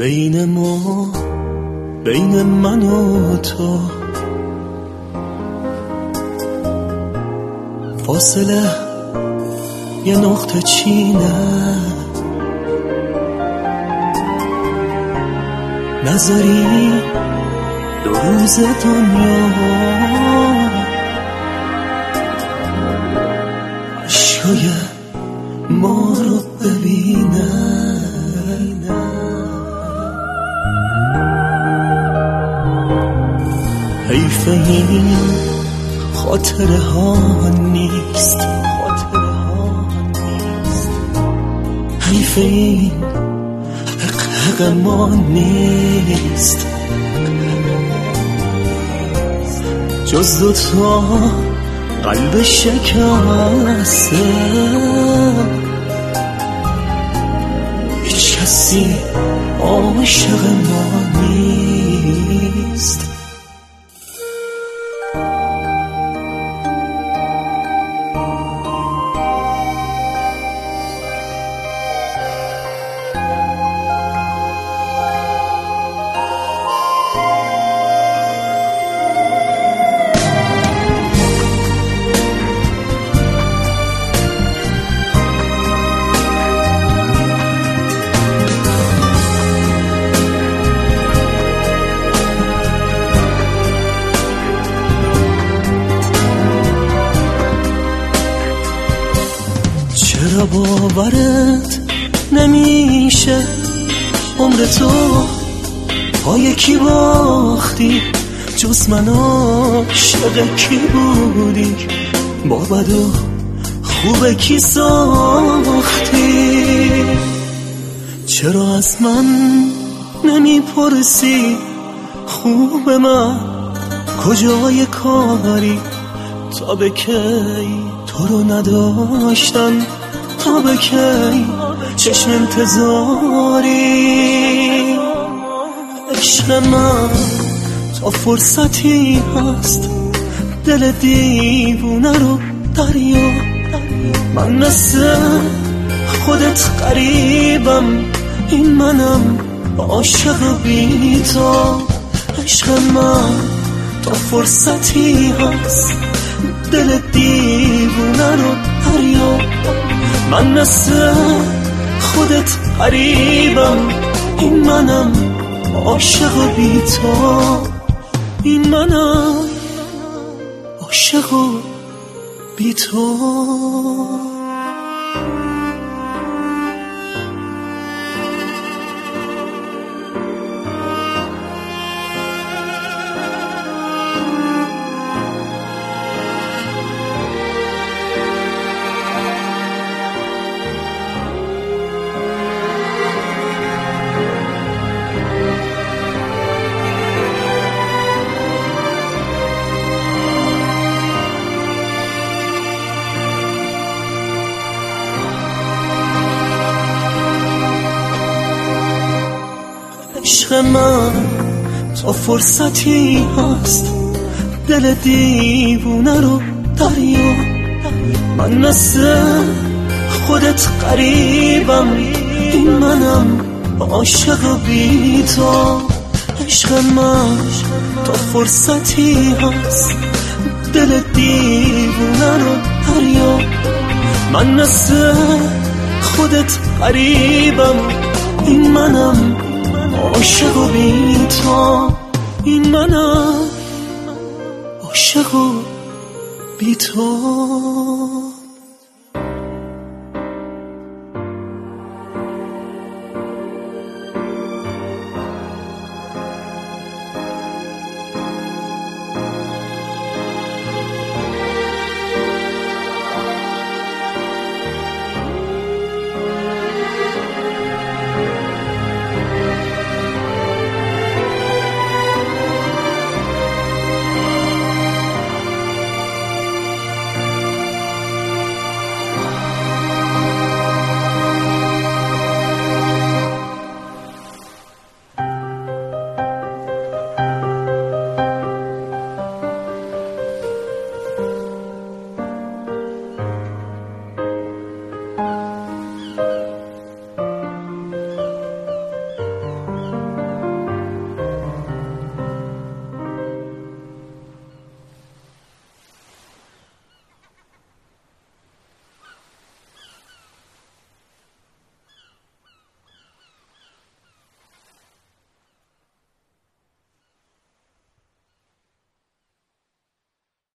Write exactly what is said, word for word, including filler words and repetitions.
بین ما، بین من و تو فاصله یه نقطه چینه، نذاری دو روز دنیا عشقای ما رو ببینه. حیف این خاطره ها نیست، خاطره ها نیست، حیف این حق حق ما نیست، جز دوتا قلب شکسته هیچ کسی عاشق ما نیست. چرا باورت نمیشه عمر تو پای کی باختی؟ جز من عاشق کی بودی؟ با بد و خوب کی ساختی؟ چرا از من نمیپرسی خوب من کجای کاری؟ تا به کی تو رو نداشتم، تا به کی چشم انتظاری؟ عشق من تا فرصتی هست دل دیوونه رو دریا، من مثل خودت غریبم، این منم عاشق بی تو. عشق من تا فرصتی هست دل دیوونه رو دریا، من مثل خودت غریبم، این منم عاشق بی تو، این منم عاشق بی تو. عشق من تا فرصتی هست دل دیوونه رو دریا، من مثل خودت غریبم، این منم عاشق بی تو. عشق من تا فرصتی هست دل دیوونه رو دریا، من مثل خودت غریبم، این منم عاشق بی تو، این منم عاشق بی تو.